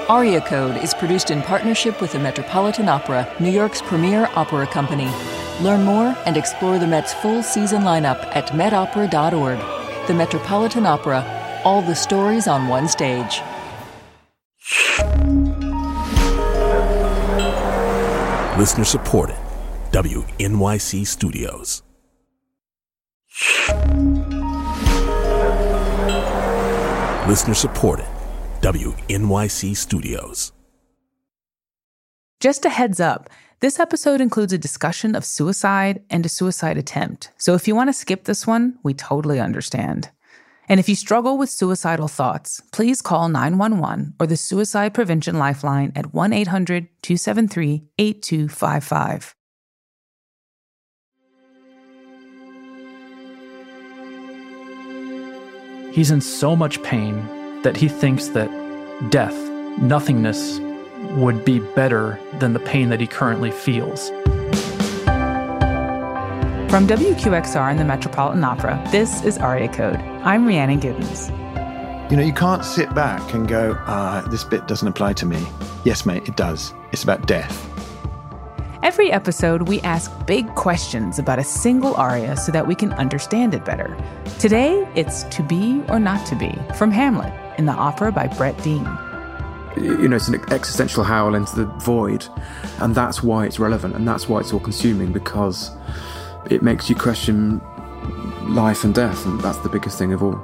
Aria Code is produced in partnership with the Metropolitan Opera, New York's premier opera company. Learn more and explore the Met's full season lineup at metopera.org. The Metropolitan Opera, all the stories on one stage. Listener supported. WNYC Studios. Listener supported. WNYC Studios. Just a heads up, this episode includes a discussion of suicide and a suicide attempt. So if you want to skip this one, we totally understand. And if you struggle with suicidal thoughts, please call 911 or the Suicide Prevention Lifeline at 1-800-273-8255. He's in so much pain that he thinks that death, nothingness, would be better than the pain that he currently feels. From WQXR and the Metropolitan Opera, this is Aria Code. I'm Rhiannon Giddens. You know, you can't sit back and go, this bit doesn't apply to me. Yes, mate, it does. It's about death. Every episode, we ask big questions about a single aria so that we can understand it better. Today, it's To Be or Not to Be from Hamlet in the opera by Brett Dean. You know, it's an existential howl into the void, and that's why it's relevant, and that's why it's all-consuming, because it makes you question life and death, and that's the biggest thing of all.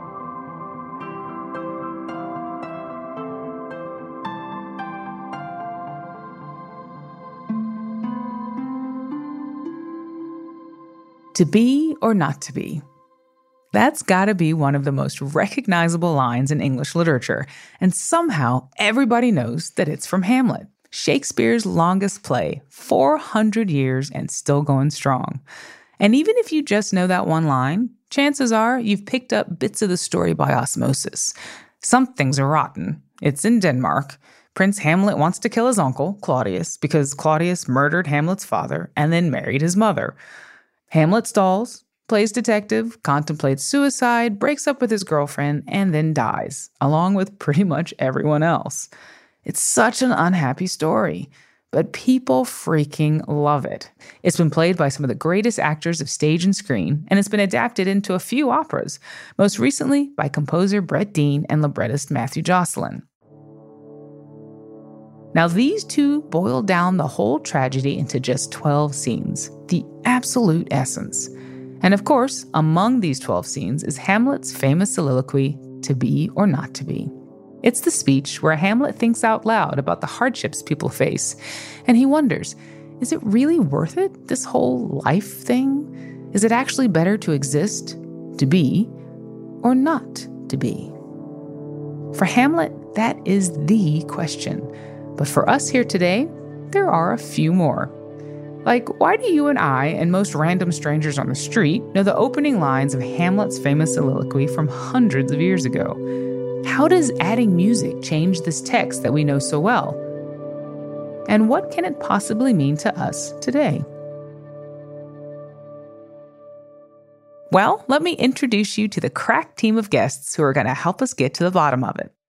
To be or not to be. That's gotta be one of the most recognizable lines in English literature, and somehow everybody knows that it's from Hamlet, Shakespeare's longest play, 400 years and still going strong. And even if you just know that one line, chances are you've picked up bits of the story by osmosis. Something's rotten. It's in Denmark. Prince Hamlet wants to kill his uncle, Claudius, because Claudius murdered Hamlet's father and then married his mother. Hamlet stalls, plays detective, contemplates suicide, breaks up with his girlfriend, and then dies, along with pretty much everyone else. It's such an unhappy story, but people freaking love it. It's been played by some of the greatest actors of stage and screen, and it's been adapted into a few operas, most recently by composer Brett Dean and librettist Matthew Jocelyn. Now, these two boil down the whole tragedy into just 12 scenes, the absolute essence. And of course, among these 12 scenes is Hamlet's famous soliloquy, To Be or Not to Be. It's the speech where Hamlet thinks out loud about the hardships people face, and he wonders, is it really worth it, this whole life thing? Is it actually better to exist, to be, or not to be? For Hamlet, that is the question. But for us here today, there are a few more. Like, why do you and I and most random strangers on the street know the opening lines of Hamlet's famous soliloquy from hundreds of years ago? How does adding music change this text that we know so well? And what can it possibly mean to us today? Well, let me introduce you to the crack team of guests who are going to help us get to the bottom of it.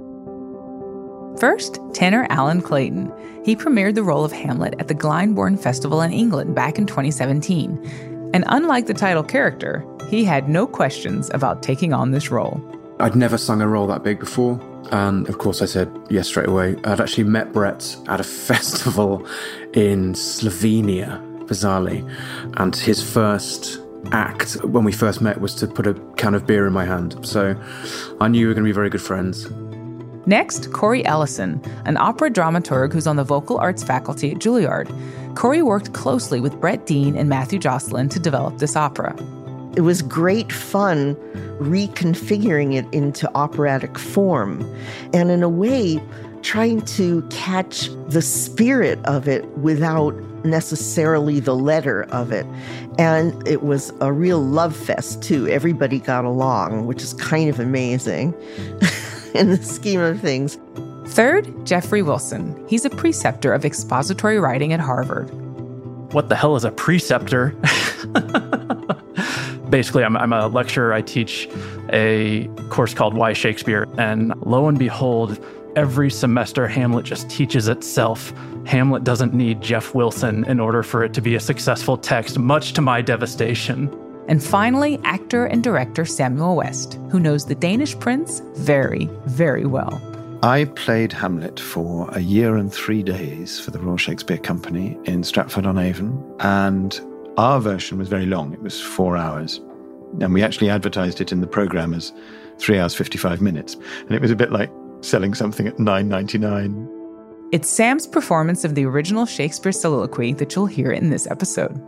First, tenor Alan Clayton. He premiered the role of Hamlet at the Glyndebourne Festival in England back in 2017. And unlike the title character, he had no questions about taking on this role. I'd never sung a role that big before, and of course I said yes straight away. I'd actually met Brett at a festival in Slovenia, bizarrely, and his first act when we first met was to put a can of beer in my hand. So I knew we were going to be very good friends. Next, Corey Ellison, an opera dramaturg who's on the vocal arts faculty at Juilliard. Corey worked closely with Brett Dean and Matthew Jocelyn to develop this opera. It was great fun reconfiguring it into operatic form, and in a way, trying to catch the spirit of it without necessarily the letter of it. And it was a real love fest, too. Everybody got along, which is kind of amazing in the scheme of things. Third, Jeffrey Wilson. He's a preceptor of expository writing at Harvard. What the hell is a preceptor? Basically, I'm a lecturer. I teach a course called Why Shakespeare? And lo and behold, every semester Hamlet just teaches itself. Hamlet doesn't need Jeff Wilson in order for it to be a successful text, much to my devastation. And finally, actor and director Samuel West, who knows the Danish prince very, very well. I played Hamlet for a year and 3 days for the Royal Shakespeare Company in Stratford-on-Avon, and our version was very long. It was 4 hours. And we actually advertised it in the programme as 3 hours, 55 minutes. And it was a bit like selling something at $9.99. It's Sam's performance of the original Shakespeare soliloquy that you'll hear in this episode.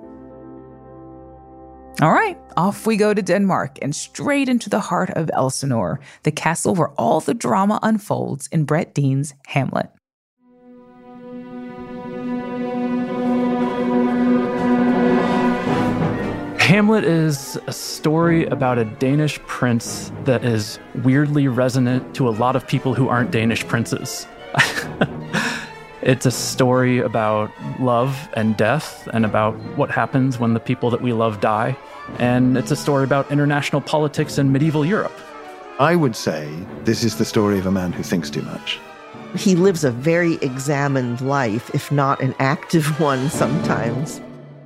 All right, off we go to Denmark and straight into the heart of Elsinore, the castle where all the drama unfolds in Brett Dean's Hamlet. Hamlet is a story about a Danish prince that is weirdly resonant to a lot of people who aren't Danish princes. It's a story about love and death and about what happens when the people that we love die. And it's a story about international politics in medieval Europe. I would say this is the story of a man who thinks too much. He lives a very examined life, if not an active one sometimes.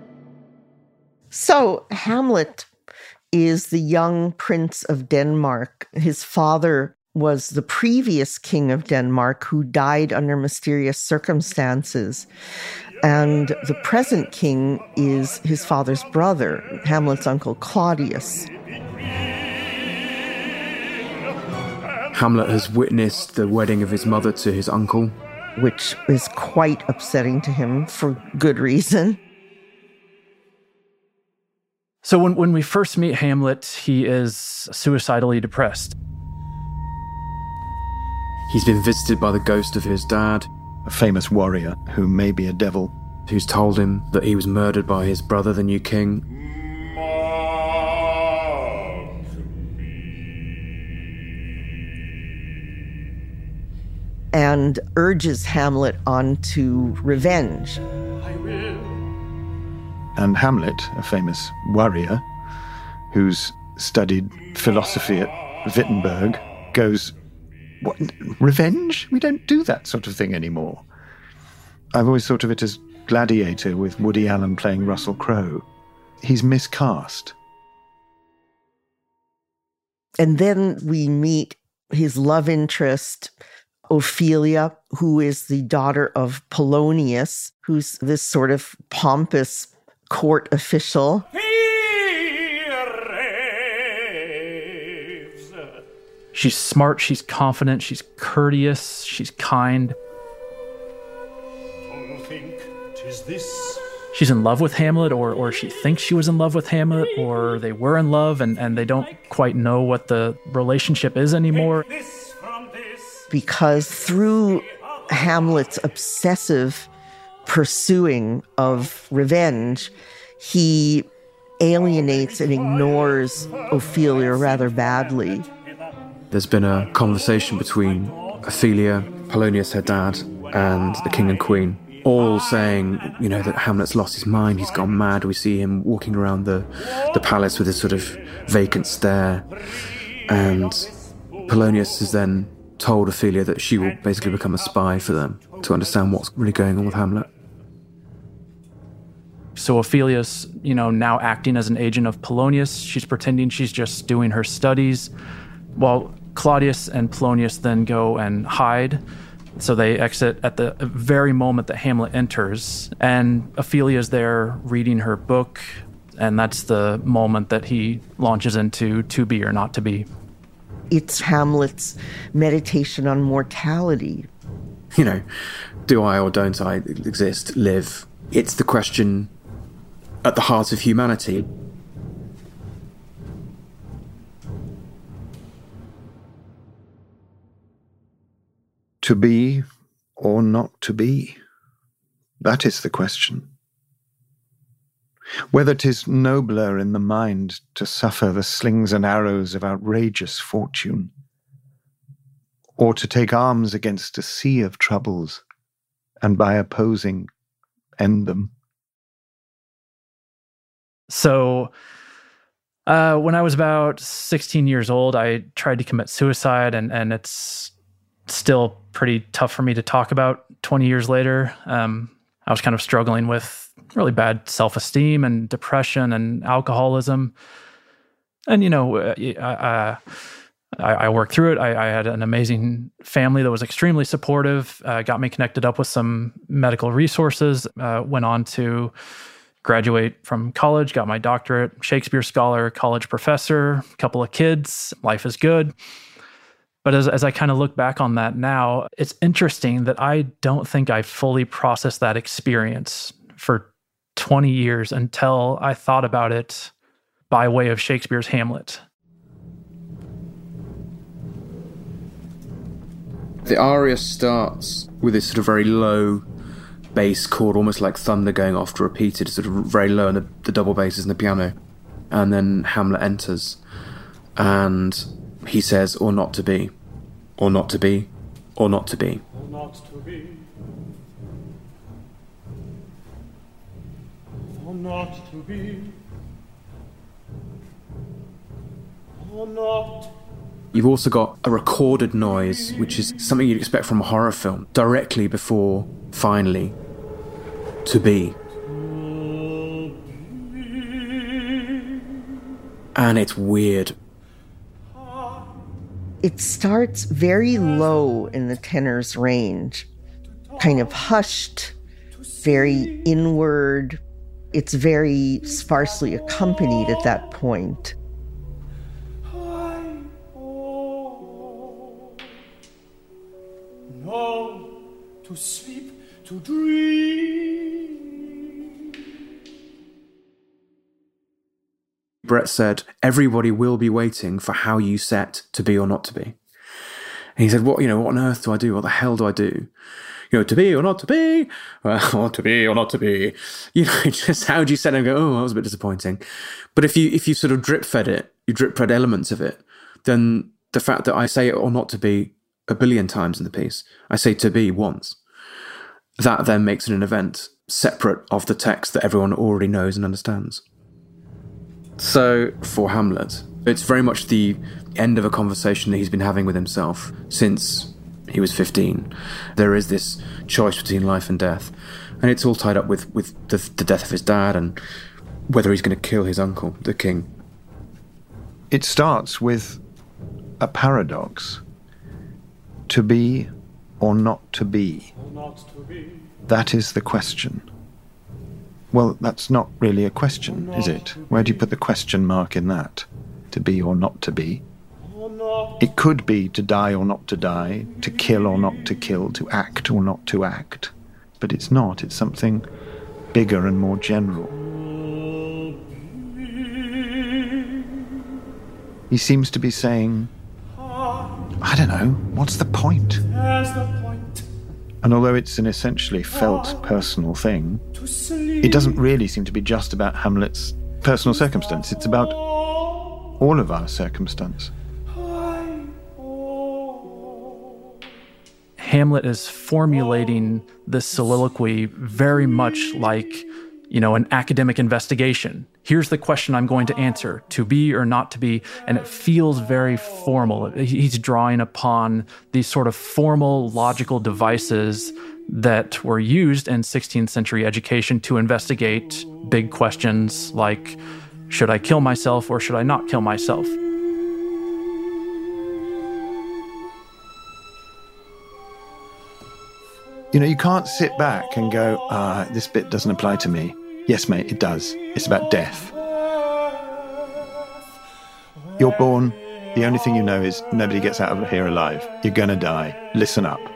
So Hamlet is the young prince of Denmark. His father was the previous king of Denmark who died under mysterious circumstances. And the present king is his father's brother, Hamlet's uncle Claudius. Hamlet has witnessed the wedding of his mother to his uncle, which is quite upsetting to him for good reason. So when we first meet Hamlet, he is suicidally depressed. He's been visited by the ghost of his dad, A famous warrior who may be a devil, who's told him that he was murdered by his brother, the new king. And urges Hamlet on to revenge. And Hamlet, a famous warrior who's studied philosophy at Wittenberg, goes, "What, revenge? We don't do that sort of thing anymore." I've always thought of it as Gladiator with Woody Allen playing Russell Crowe. He's miscast. And then we meet his love interest, Ophelia, who is the daughter of Polonius, who's this sort of pompous court official. She's smart, she's confident, she's courteous, she's kind. She's in love with Hamlet, or she thinks she was in love with Hamlet, or they were in love and they don't quite know what the relationship is anymore. Because through Hamlet's obsessive pursuing of revenge, he alienates and ignores Ophelia rather badly. There's been a conversation between Ophelia, Polonius, her dad, and the king and queen, all saying, that Hamlet's lost his mind, he's gone mad. We see him walking around the palace with this sort of vacant stare. And Polonius has then told Ophelia that she will basically become a spy for them to understand what's really going on with Hamlet. So Ophelia's, now acting as an agent of Polonius. She's pretending she's just doing her studies, while Claudius and Polonius then go and hide. So they exit at the very moment that Hamlet enters, and Ophelia's there reading her book, and that's the moment that he launches into To Be or Not to Be. It's Hamlet's meditation on mortality. Do I or don't I exist, live? It's the question at the heart of humanity. To be or not to be? That is the question. Whether 'tis nobler in the mind to suffer the slings and arrows of outrageous fortune, or to take arms against a sea of troubles, and by opposing end them. So when I was about 16 years old, I tried to commit suicide, and it's still pretty tough for me to talk about 20 years later. I was kind of struggling with really bad self-esteem and depression and alcoholism. And, I worked through it. I had an amazing family that was extremely supportive, got me connected up with some medical resources, went on to graduate from college, got my doctorate, Shakespeare scholar, college professor, a couple of kids. Life is good. But as I kind of look back on that now, it's interesting that I don't think I fully processed that experience for 20 years until I thought about it by way of Shakespeare's Hamlet. The aria starts with this sort of very low bass chord, almost like thunder going off, repeated, sort of very low, and the double basses in the piano. And then Hamlet enters, and he says, or not to be, or not to be, or not to be. Or not to be. Or not to be. Or not. You've also got a recorded noise, which is something you'd expect from a horror film, directly before, finally, to be. And it's weird. It starts very low in the tenor's range, kind of hushed, very inward. It's very sparsely accompanied at that point. No, to sleep, to dream. Brett said, everybody will be waiting for how you set to be or not to be. And he said, what on earth do I do? What the hell do I do? To be or not to be? Well, to be or not to be. Just how do you set it and go, oh, that was a bit disappointing. But if you sort of drip fed elements of it, then the fact that I say it or not to be a billion times in the piece, I say to be once, that then makes it an event separate of the text that everyone already knows and understands. So for Hamlet, it's very much the end of a conversation that he's been having with himself since he was 15. There is this choice between life and death, and it's all tied up with the death of his dad and whether he's going to kill his uncle, the king. It starts with a paradox. To be or not to be? Or not to be. That is the question. Well, that's not really a question, is it? Where do you put the question mark in that? To be or not to be? It could be to die or not to die, to kill or not to kill, to act or not to act. But it's not. It's something bigger and more general. He seems to be saying, I don't know, what's the point? And although it's an essentially felt personal thing, it doesn't really seem to be just about Hamlet's personal circumstance. It's about all of our circumstance. Hamlet is formulating this soliloquy very much like, an academic investigation. Here's the question I'm going to answer, to be or not to be, and it feels very formal. He's drawing upon these sort of formal logical devices that were used in 16th century education to investigate big questions like, should I kill myself or should I not kill myself? You can't sit back and go, this bit doesn't apply to me. Yes, mate, it does. It's about death. You're born. The only thing you know is nobody gets out of here alive. You're going to die. Listen up.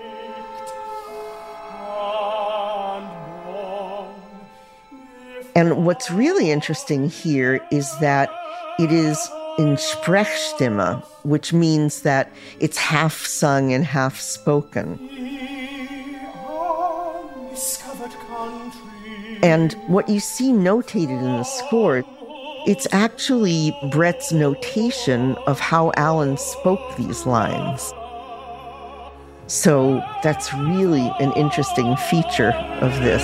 And what's really interesting here is that it is in Sprechstimme, which means that it's half sung and half spoken. And what you see notated in the score, it's actually Brett's notation of how Alan spoke these lines. So that's really an interesting feature of this.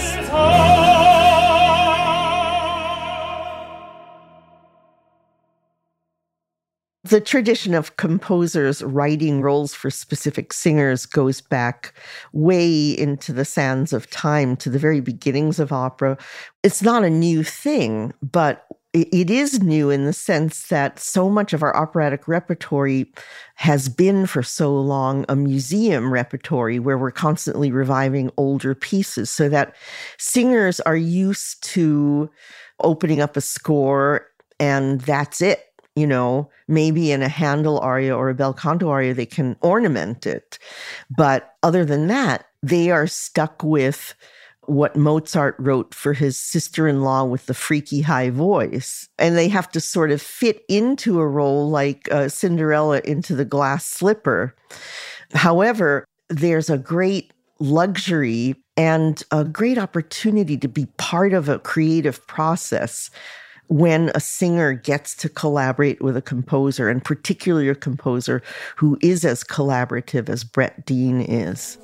The tradition of composers writing roles for specific singers goes back way into the sands of time, to the very beginnings of opera. It's not a new thing, but it is new in the sense that so much of our operatic repertory has been for so long a museum repertory where we're constantly reviving older pieces, so that singers are used to opening up a score and that's it. You know, maybe in a Handel aria or a bel canto aria, they can ornament it. But other than that, they are stuck with what Mozart wrote for his sister-in-law with the freaky high voice. And they have to sort of fit into a role like Cinderella into the glass slipper. However, there's a great luxury and a great opportunity to be part of a creative process when a singer gets to collaborate with a composer, and particularly a composer who is as collaborative as Brett Dean is.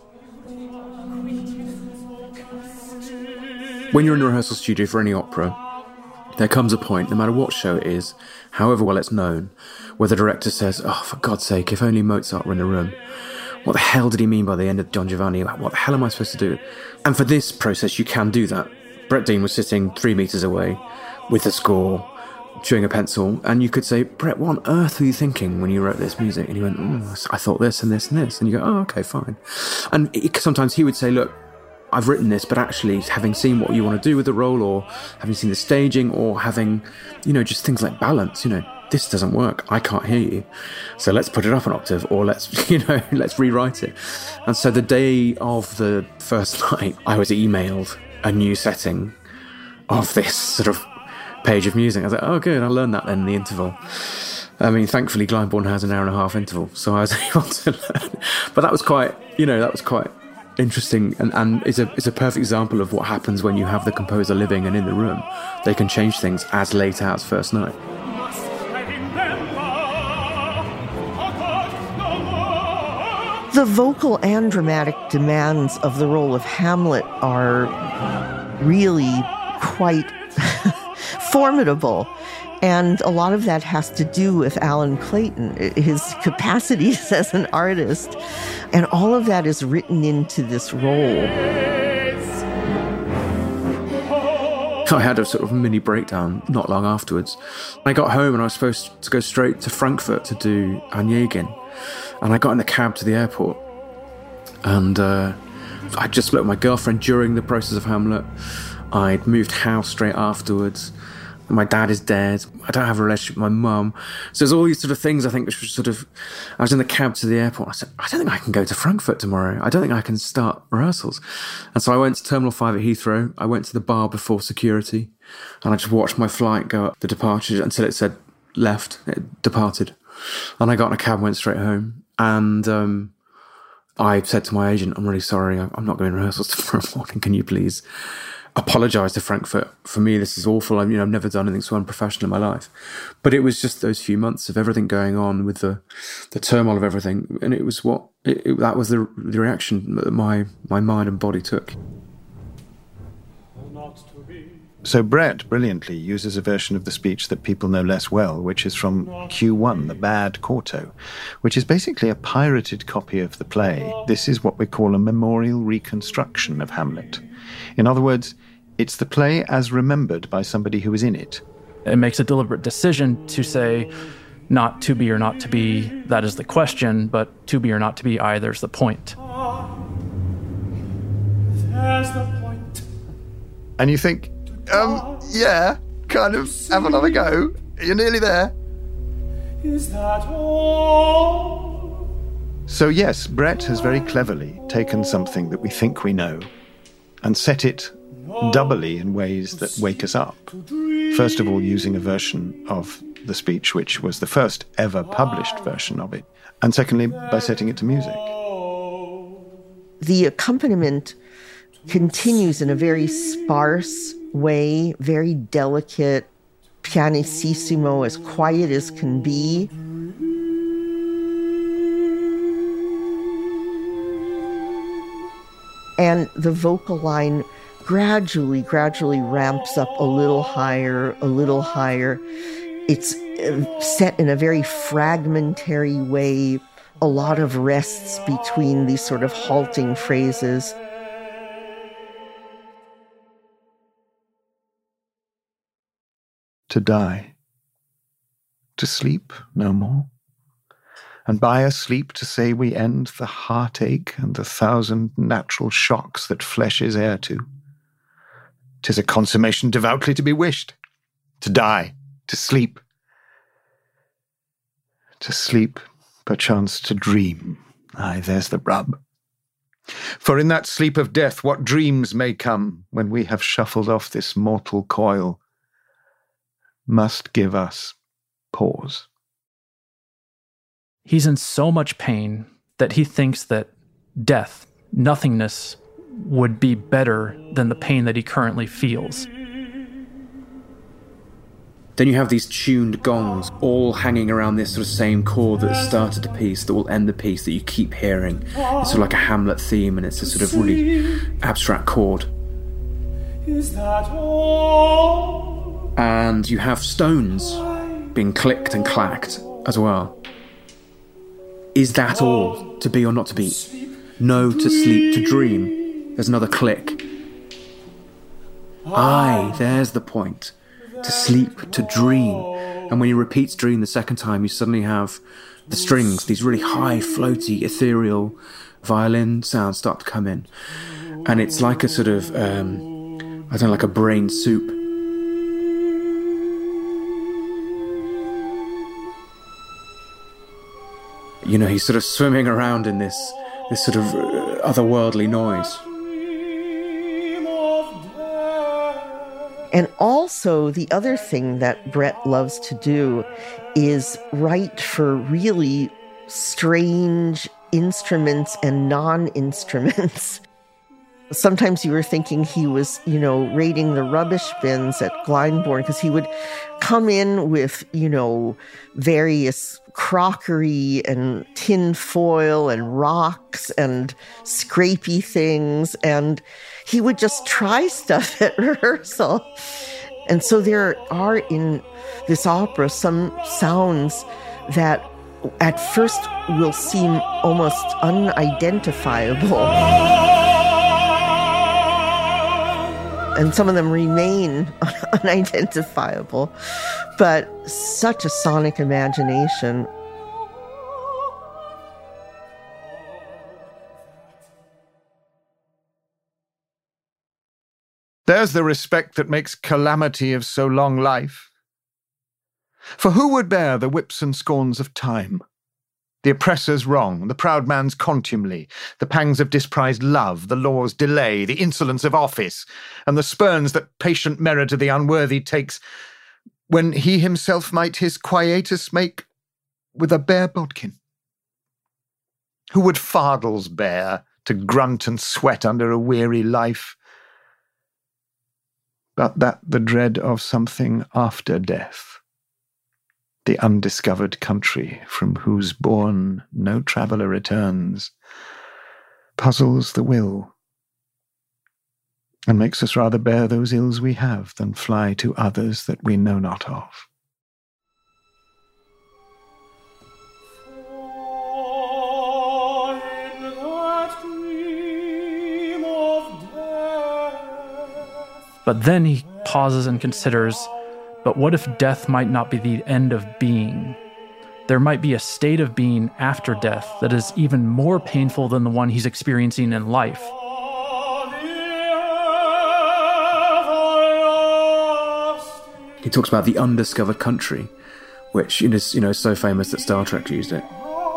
When you're in a rehearsal studio for any opera, there comes a point, no matter what show it is, however well it's known, where the director says, oh, for God's sake, if only Mozart were in the room. What the hell did he mean by the end of Don Giovanni? What the hell am I supposed to do? And for this process, you can do that. Brett Dean was sitting 3 meters away with the score, chewing a pencil, and you could say, Brett, what on earth were you thinking when you wrote this music? And he went, I thought this and this and this. And you go, oh, okay, fine. And sometimes he would say, look, I've written this, but actually having seen what you want to do with the role, or having seen the staging, or having, just things like balance, this doesn't work. I can't hear you. So let's put it up an octave, or let's rewrite it. And so the day of the first night, I was emailed a new setting of this sort of page of music. I was like, oh, good, I'll learn that then in the interval. I mean, thankfully, Glyndebourne has an 1.5-hour interval, so I was able to learn. But that was quite interesting, and it's a perfect example of what happens when you have the composer living and in the room. They can change things as late as first night. The vocal and dramatic demands of the role of Hamlet are really quite formidable. And a lot of that has to do with Alan Clayton, his capacities as an artist. And all of that is written into this role. I had a sort of mini breakdown not long afterwards. I got home and I was supposed to go straight to Frankfurt to do Onegin. And I got in the cab to the airport. And I just split with my girlfriend during the process of Hamlet. I'd moved house straight afterwards. My dad is dead. I don't have a relationship with my mum. So there's all these sort of things, I think, which was sort of... I was in the cab to the airport. I said, I don't think I can go to Frankfurt tomorrow. I don't think I can start rehearsals. And so I went to Terminal 5 at Heathrow. I went to the bar before security. And I just watched my flight go up the departure until it said left. It departed. And I got in a cab and went straight home. And I said to my agent, I'm really sorry. I'm not going to rehearsals tomorrow morning. Can you please apologise to Frankfurt? For me, this is awful. I've never done anything so unprofessional in my life. But it was just those few months of everything going on with the turmoil of everything, and it was that was the reaction that my mind and body took. So Brett brilliantly uses a version of the speech that people know less well, which is from Q1, the Bad Quarto, which is basically a pirated copy of the play. This is what we call a memorial reconstruction of Hamlet. In other words, it's the play as remembered by somebody who was in it. It makes a deliberate decision to say not to be or not to be, that is the question, but to be or not to be, there's the point. There's the point. And you think, yeah, kind of, have another go. You're nearly there. Is that all? So yes, Brett has very cleverly taken something that we think we know and set it doubly in ways that wake us up. First of all, using a version of the speech, which was the first ever published version of it. And secondly, by setting it to music. The accompaniment continues in a very sparse way, very delicate, pianissimo, as quiet as can be. And the vocal line gradually ramps up a little higher, a little higher. It's set in a very fragmentary way, a lot of rests between these sort of halting phrases. To die, to sleep no more, and by a sleep to say we end the heartache and the 1,000 natural shocks that flesh is heir to. 'Tis a consummation devoutly to be wished. To die, to sleep, perchance to dream. Aye, there's the rub. For in that sleep of death, what dreams may come when we have shuffled off this mortal coil, must give us pause. He's in so much pain that he thinks that death, nothingness, would be better than the pain that he currently feels. Then you have these tuned gongs all hanging around this sort of same chord that started the piece, that will end the piece, that you keep hearing. It's sort of like a Hamlet theme, and it's a sort of really abstract chord. Is that all? And you have stones being clicked and clacked as well. Is that all? To be or not to be? No, to sleep, to dream. There's another click. Aye, there's the point. To sleep, to dream. And when he repeats dream the second time, you suddenly have the strings, these really high, floaty, ethereal violin sounds start to come in. And it's like a sort of, like a brain soup. You know, he's sort of swimming around in this sort of otherworldly noise. And also, the other thing that Brett loves to do is write for really strange instruments and non-instruments. Sometimes you were thinking he was, raiding the rubbish bins at Glyndebourne, because he would come in with, various crockery and tin foil and rocks and scrapey things, and he would just try stuff at rehearsal. And so there are in this opera some sounds that at first will seem almost unidentifiable. And some of them remain unidentifiable, but such a sonic imagination. There's the respect that makes calamity of so long life. For who would bear the whips and scorns of time? The oppressor's wrong, the proud man's contumely, the pangs of disprized love, the law's delay, the insolence of office, and the spurns that patient merit of the unworthy takes, when he himself might his quietus make with a bare bodkin? Who would fardels bear to grunt and sweat under a weary life, but that the dread of something after death, the undiscovered country from whose bourne no traveller returns, puzzles the will, and makes us rather bear those ills we have than fly to others that we know not of. But then he pauses and considers, but what if death might not be the end of being? There might be a state of being after death that is even more painful than the one he's experiencing in life. He talks about the undiscovered country, which is so famous that Star Trek used it.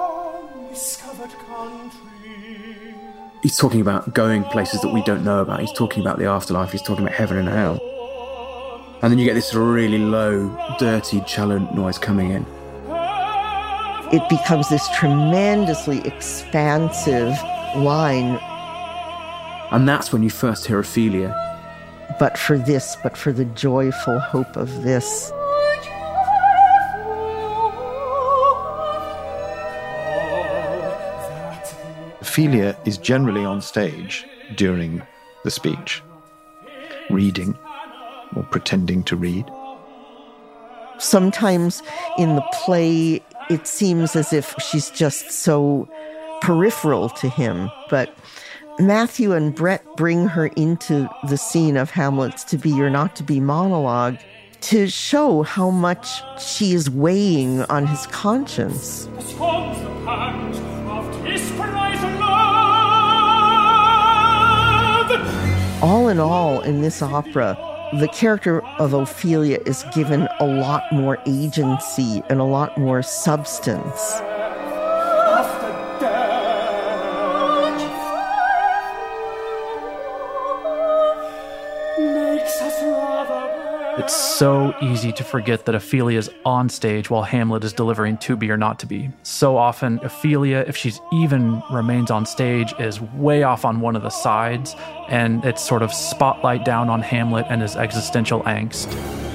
He's talking about going places that we don't know about. He's talking about the afterlife. He's talking about heaven and hell. And then you get this really low, dirty cello noise coming in. It becomes this tremendously expansive line. And that's when you first hear Ophelia. But for the joyful hope of this. Ophelia is generally on stage during the speech, reading or pretending to read. Sometimes in the play, it seems as if she's just so peripheral to him, but Matthew and Brett bring her into the scene of Hamlet's To Be or Not to Be monologue to show how much she is weighing on his conscience. All in all, in this opera, the character of Ophelia is given a lot more agency and a lot more substance. It's so easy to forget that Ophelia is on stage while Hamlet is delivering To Be or Not to Be. So often, Ophelia, if she's even remains on stage, is way off on one of the sides, and it's sort of spotlight down on Hamlet and his existential angst.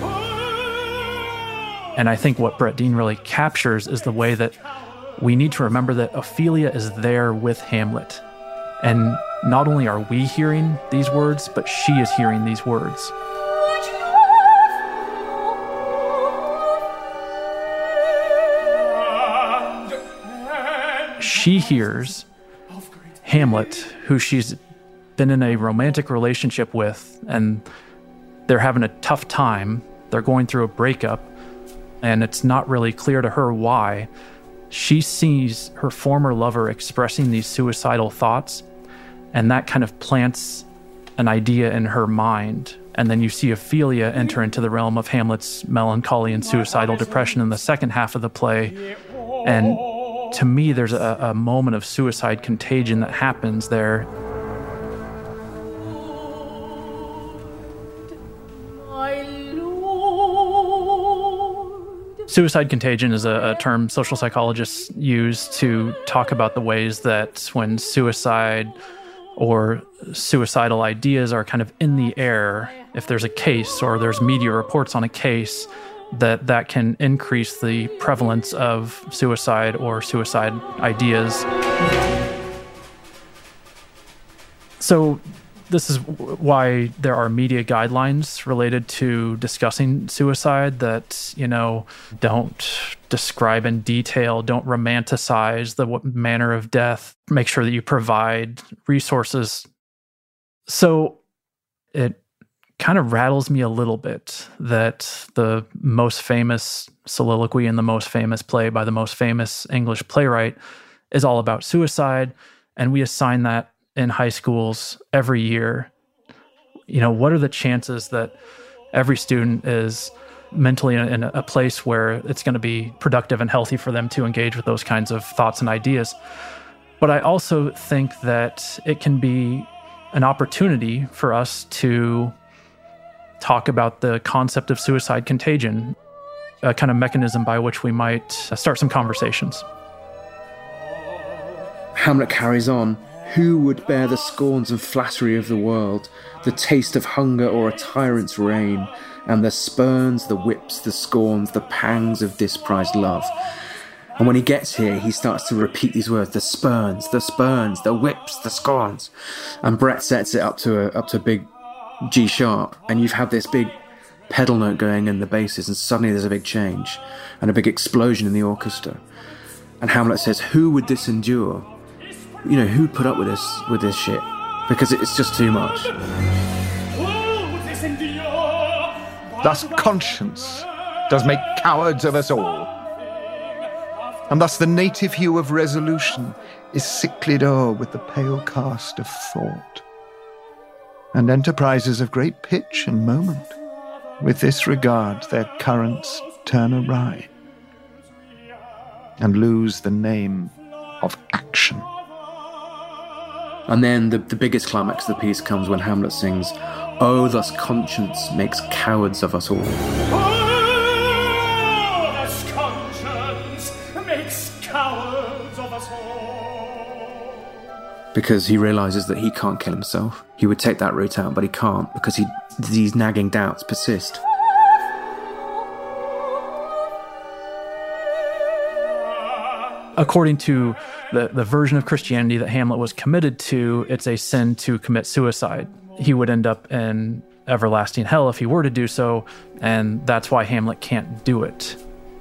And I think what Brett Dean really captures is the way that we need to remember that Ophelia is there with Hamlet. And not only are we hearing these words, but she is hearing these words. She hears Hamlet, who she's been in a romantic relationship with, and they're having a tough time. They're going through a breakup, and it's not really clear to her why. She sees her former lover expressing these suicidal thoughts, and that kind of plants an idea in her mind. And then you see Ophelia enter into the realm of Hamlet's melancholy and suicidal depression in the second half of the play. And to me, there's a moment of suicide contagion that happens there. Suicide contagion is a term social psychologists use to talk about the ways that when suicide or suicidal ideas are kind of in the air, if there's a case or there's media reports on a case, that can increase the prevalence of suicide or suicide ideas. So this is why there are media guidelines related to discussing suicide that, don't describe in detail, don't romanticize the manner of death, make sure that you provide resources. So it kind of rattles me a little bit that the most famous soliloquy in the most famous play by the most famous English playwright is all about suicide, and we assign that in high schools every year. What are the chances that every student is mentally in a place where it's going to be productive and healthy for them to engage with those kinds of thoughts and ideas? But I also think that it can be an opportunity for us to talk about the concept of suicide contagion, a kind of mechanism by which we might start some conversations. Hamlet carries on. Who would bear the scorns and flattery of the world, the taste of hunger or a tyrant's reign, and the spurns, the whips, the scorns, the pangs of disprized love? And when he gets here, he starts to repeat these words: the spurns, the whips, the scorns. And Brett sets it up to a big G sharp, and you've had this big pedal note going in the basses, and suddenly there's a big change and a big explosion in the orchestra. And Hamlet says, who would this endure? Who'd put up with this shit? Because it's just too much. Thus conscience does make cowards of us all. And thus the native hue of resolution is sicklied o'er with the pale cast of thought. And enterprises of great pitch and moment, with this regard their currents turn awry, and lose the name of action. And then the biggest climax of the piece comes when Hamlet sings, "Oh, thus conscience makes cowards of us all." Oh, thus conscience makes cowards of us all. Because he realizes that he can't kill himself. He would take that route out, but he can't, because these nagging doubts persist. According to the version of Christianity that Hamlet was committed to, it's a sin to commit suicide. He would end up in everlasting hell if he were to do so, and that's why Hamlet can't do it.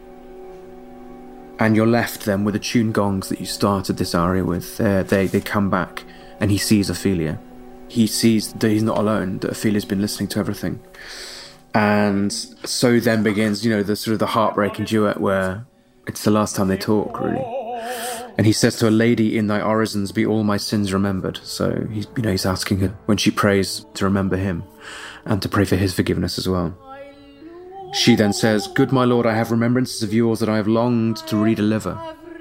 And you're left then with the tune gongs that you started this aria with. They come back, and he sees Ophelia. He sees that he's not alone, that Ophelia's been listening to everything. And so then begins, the sort of the heartbreaking duet where it's the last time they talk, really. And he says to a lady in thy orisons, be all my sins remembered. So he's asking her when she prays to remember him and to pray for his forgiveness as well. She then says, good my lord, I have remembrances of yours that I have longed to redeliver.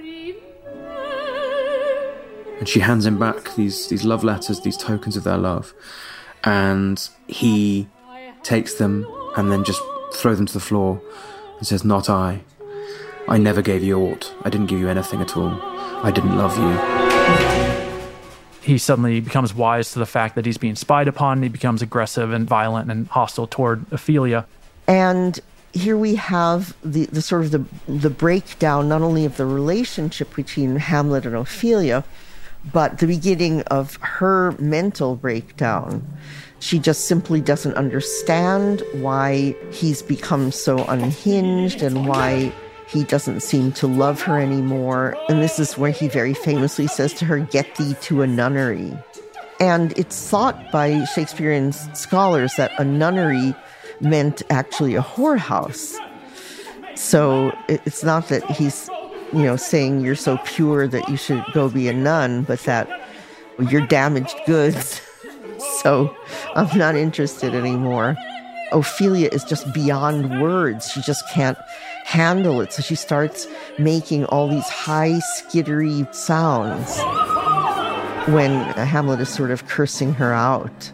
And she hands him back these love letters, these tokens of their love. And he takes them and then just throws them to the floor and says, not I. I never gave you aught. I didn't give you anything at all. I didn't love you. He suddenly becomes wise to the fact that he's being spied upon. He becomes aggressive and violent and hostile toward Ophelia. And here we have the sort of the breakdown, not only of the relationship between Hamlet and Ophelia, but the beginning of her mental breakdown. She just simply doesn't understand why he's become so unhinged and why he doesn't seem to love her anymore. And this is where he very famously says to her, get thee to a nunnery. And it's thought by Shakespearean scholars that a nunnery meant actually a whorehouse. So it's not that he's, saying you're so pure that you should go be a nun, but that you're damaged goods. So I'm not interested anymore. Ophelia is just beyond words. She just can't handle it. So she starts making all these high, skittery sounds when Hamlet is sort of cursing her out.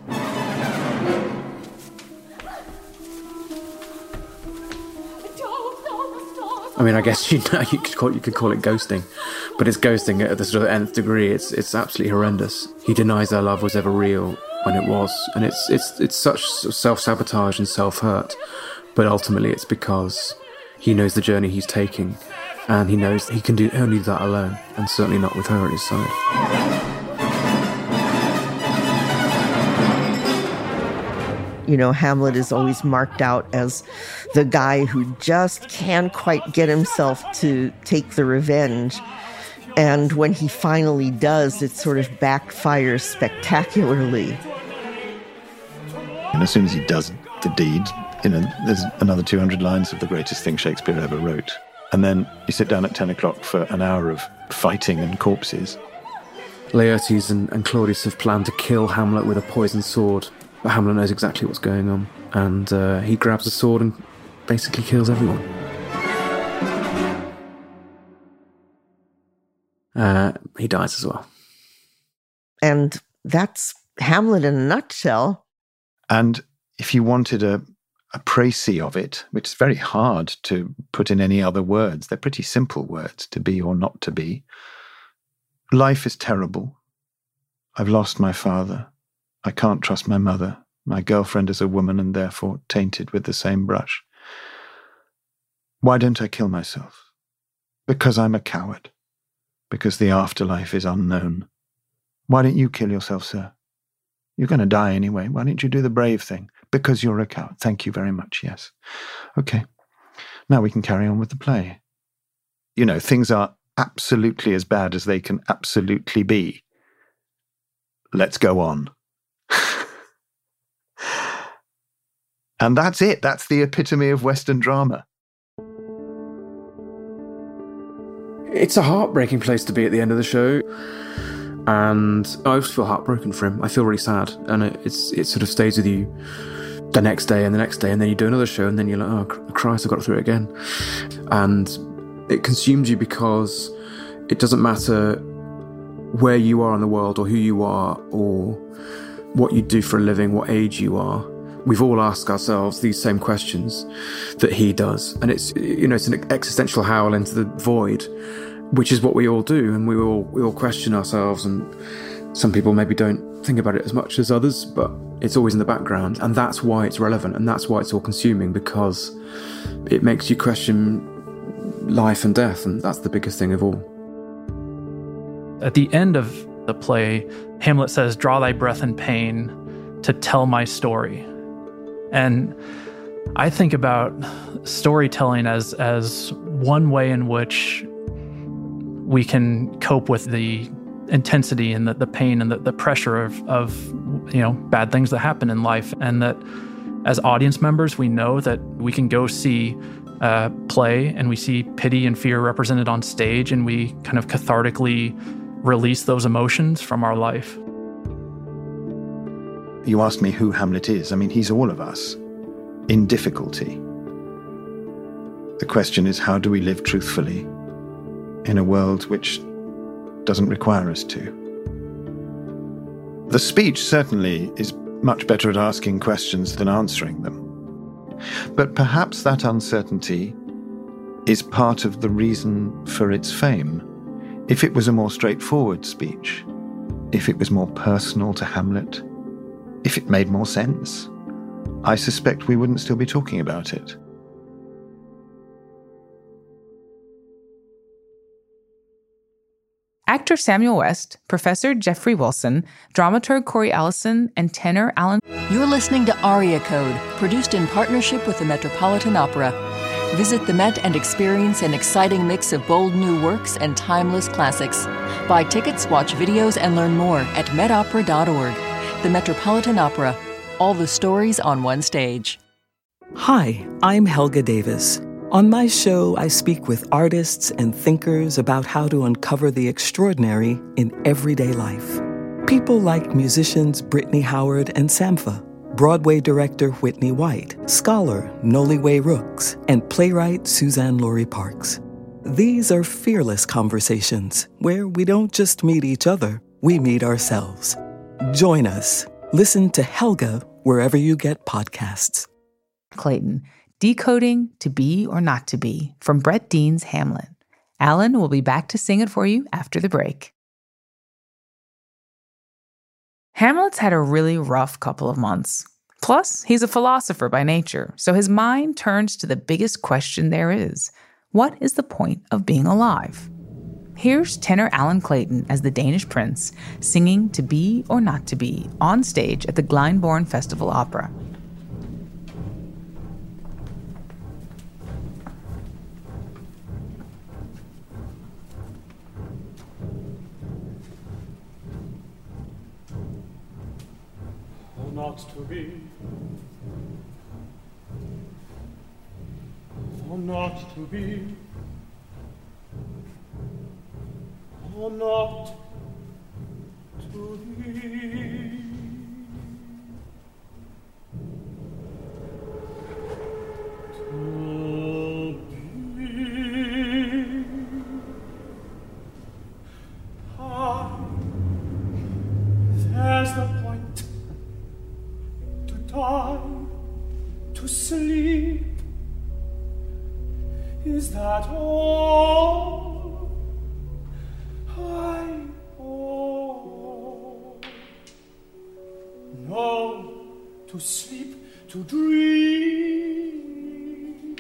I mean, I guess you could call it ghosting, but it's ghosting at the sort of nth degree. It's absolutely horrendous. He denies their love was ever real when it was, and it's such self-sabotage and self-hurt. But ultimately, it's because he knows the journey he's taking, and he knows he can do only that alone, and certainly not with her at his side. Hamlet is always marked out as the guy who just can't quite get himself to take the revenge. And when he finally does, it sort of backfires spectacularly. And as soon as he does the deed, there's another 200 lines of the greatest thing Shakespeare ever wrote. And then you sit down at 10 o'clock for an hour of fighting and corpses. Laertes and Claudius have planned to kill Hamlet with a poisoned sword. But Hamlet knows exactly what's going on, and he grabs a sword and basically kills everyone. He dies as well. And that's Hamlet in a nutshell. And if you wanted a précis of it, which is very hard to put in any other words, they're pretty simple words, to be or not to be. Life is terrible. I've lost my father. I can't trust my mother. My girlfriend is a woman and therefore tainted with the same brush. Why don't I kill myself? Because I'm a coward. Because the afterlife is unknown. Why don't you kill yourself, sir? You're going to die anyway. Why don't you do the brave thing? Because you're a coward. Thank you very much, yes. Okay. Now we can carry on with the play. Things are absolutely as bad as they can absolutely be. Let's go on. And that's it. That's the epitome of Western drama. It's a heartbreaking place to be at the end of the show. And I always feel heartbroken for him. I feel really sad. And it sort of stays with you the next day and the next day. And then you do another show and then you're like, oh, Christ, I've got through it again. And it consumes you because it doesn't matter where you are in the world or who you are or what you do for a living, what age you are. We've all asked ourselves these same questions that he does. And it's an existential howl into the void, which is what we all do. And we all question ourselves. And some people maybe don't think about it as much as others, but it's always in the background. And that's why it's relevant. And that's why it's all consuming, because it makes you question life and death. And that's the biggest thing of all. At the end of the play, Hamlet says, draw thy breath in pain to tell my story. And I think about storytelling as one way in which we can cope with the intensity and the pain and the pressure of bad things that happen in life. And that as audience members, we know that we can go see play and we see pity and fear represented on stage, and we kind of cathartically release those emotions from our life. You asked me who Hamlet is. I mean, he's all of us in difficulty. The question is, how do we live truthfully in a world which doesn't require us to? The speech certainly is much better at asking questions than answering them. But perhaps that uncertainty is part of the reason for its fame. If it was a more straightforward speech, if it was more personal to Hamlet, if it made more sense, I suspect we wouldn't still be talking about it. Actor Samuel West, Professor Jeffrey Wilson, dramaturg Corey Allison, and tenor Alan. You're listening to Aria Code, produced in partnership with the Metropolitan Opera. Visit the Met and experience an exciting mix of bold new works and timeless classics. Buy tickets, watch videos, and learn more at metopera.org. The Metropolitan Opera. All the stories on one stage. Hi, I'm Helga Davis. On my show, I speak with artists and thinkers about how to uncover the extraordinary in everyday life. People like musicians Brittany Howard and Sampha, Broadway director Whitney White, scholar Noliwe Rooks, and playwright Suzanne Laurie Parks. These are fearless conversations where we don't just meet each other, we meet ourselves. Join us. Listen to Helga wherever you get podcasts. Clayton, Decoding To Be or Not to Be from Brett Dean's Hamlet. Alan will be back to sing it for you after the break. Hamlet's had a really rough couple of months. Plus, he's a philosopher by nature, so his mind turns to the biggest question there is. What is the point of being alive? Here's tenor Alan Clayton as the Danish prince, singing To Be or Not to Be on stage at the Glyndebourne Festival Opera. Not to be, or not to be, or not to be. To be. There's the point. Time to sleep. Is that all? No, to sleep, to dream.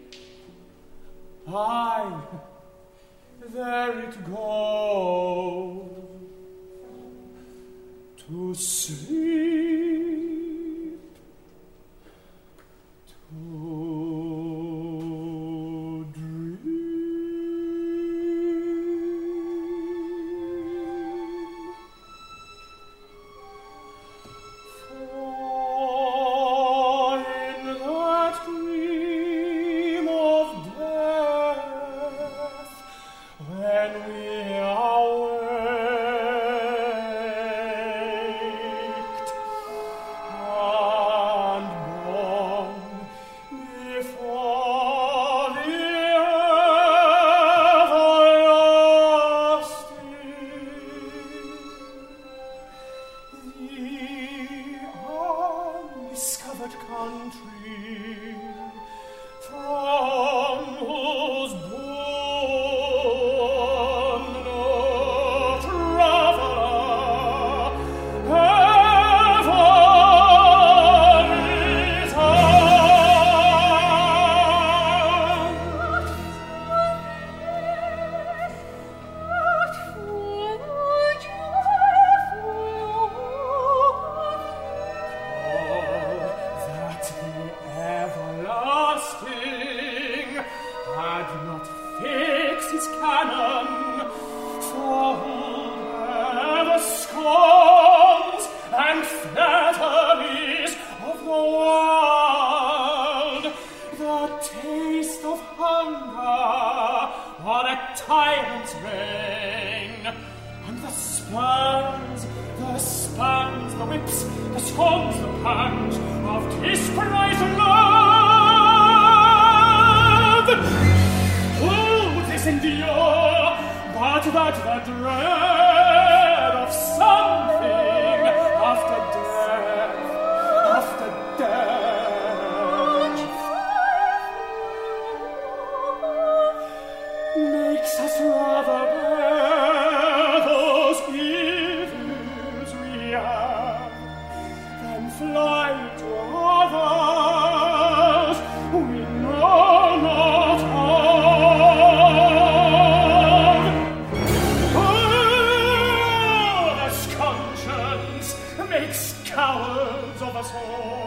There it goes. To sleep. whips, the songs, the pans of dispraise and love. Who this endure, but that the dread of something after death, after death, makes us rather bear those evils we have than fly to others we know not of. Oh, this conscience makes cowards of us all.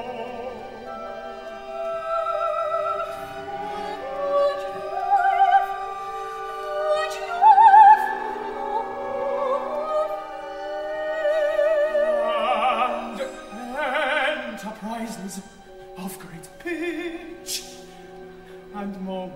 Enterprises of great pitch and moment.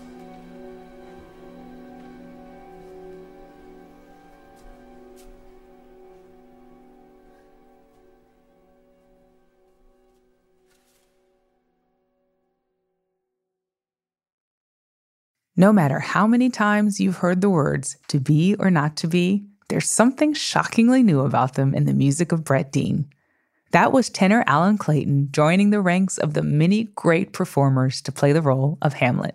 No matter how many times you've heard the words "to be or not to be," there's something shockingly new about them in the music of Brett Dean. That was tenor Alan Clayton joining the ranks of the many great performers to play the role of Hamlet.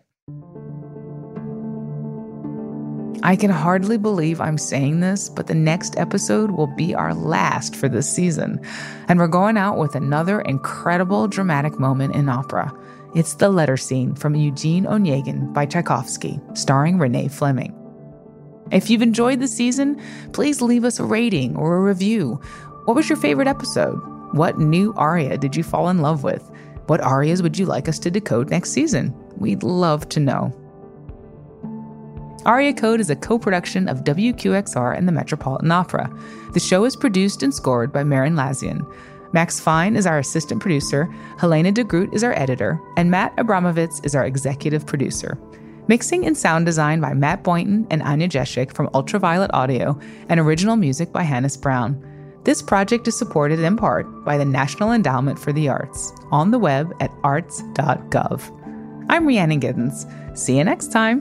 I can hardly believe I'm saying this, but the next episode will be our last for this season. And we're going out with another incredible dramatic moment in opera. It's the letter scene from Eugene Onegin by Tchaikovsky, starring Renee Fleming. If you've enjoyed the season, please leave us a rating or a review. What was your favorite episode? What new aria did you fall in love with? What arias would you like us to decode next season? We'd love to know. Aria Code is a co-production of WQXR and the Metropolitan Opera. The show is produced and scored by Marin Lazian. Max Fine is our assistant producer, Helena de Groot is our editor, and Matt Abramovitz is our executive producer. Mixing and sound design by Matt Boynton and Anya Jeshik from Ultraviolet Audio, and original music by Hannes Brown. This project is supported in part by the National Endowment for the Arts, on the web at arts.gov. I'm Rhiannon Giddens. See you next time.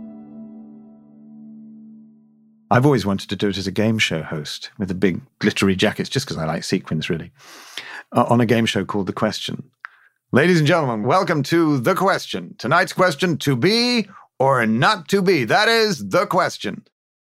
I've always wanted to do it as a game show host with the big glittery jackets, just because I like sequins, really, on a game show called The Question. Ladies and gentlemen, welcome to The Question. Tonight's question, to be or not to be. That is The Question.